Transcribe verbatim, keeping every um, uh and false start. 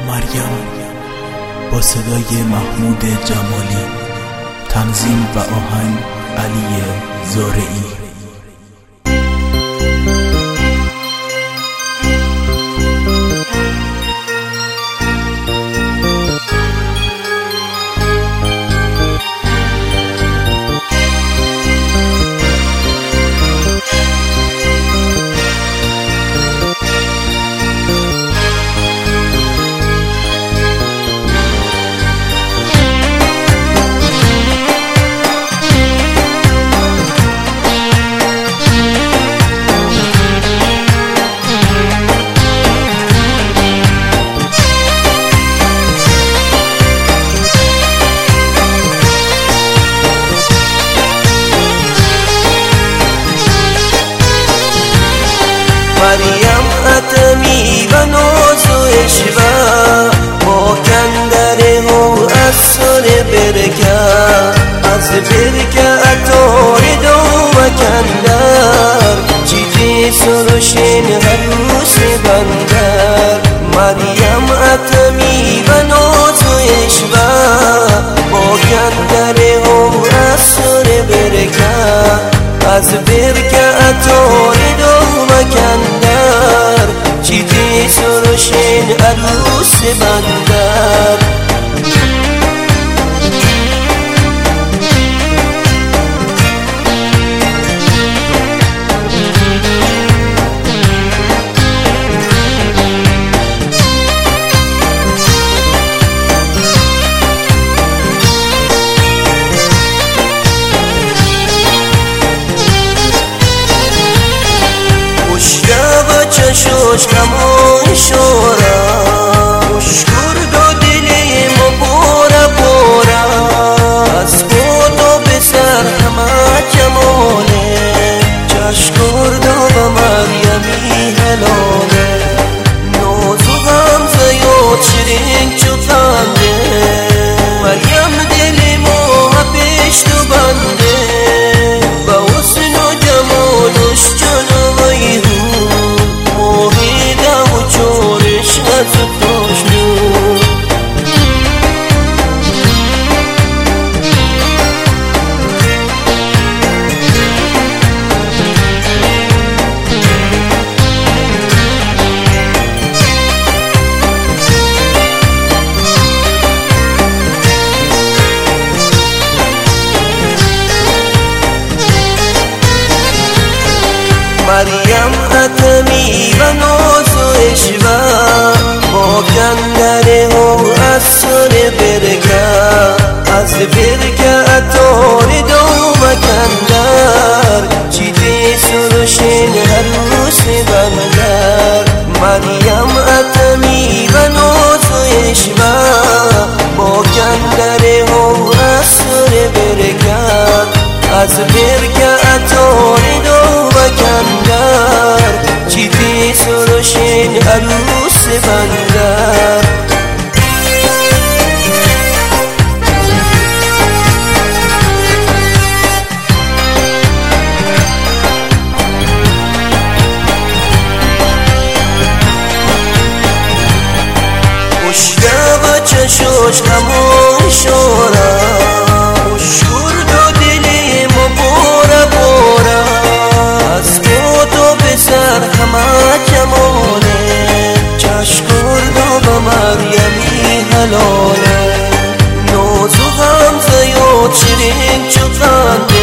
مریم با صدای محمود جمالی، تنظیم و آهنگ علی زارعی. مریم اتمی و ناز و عشوه با کندر و اثر برکه از برکه اتار دو و کندر چیزی سرشین هروس بندر. مریم اتمی و ناز و عشوه با کندر و اثر برکه از برکه اتار دو و کندر چیزی سرشین عروس بندر. چشوش کمون شورا مشکر دو دلی مبورا بورا از بودو بسر همه جماله چشکر دو با مریمی هلاله نوزو غمزه یاد شرین چو خنده مریم دلی موها پیش تو بنده با حسن و جمالش جلوی مریم اتمی و ناز و عشوه با کندر و اثر برکه از برکه اتار دو و کندر چیزی سرشین هروس بندر. مریم اتمی و ناز و عشوه با کندر و اثر برکه از برکه اتار دو و کندر چیزی سرشین عروس بندر. مشته و چشوش کمون شورا مشکر دو دلی مبورا بورا از بودو بسر همه جماله چشکر دو با مریمی هلاله نوزو غمزه یاد شرین چو خنده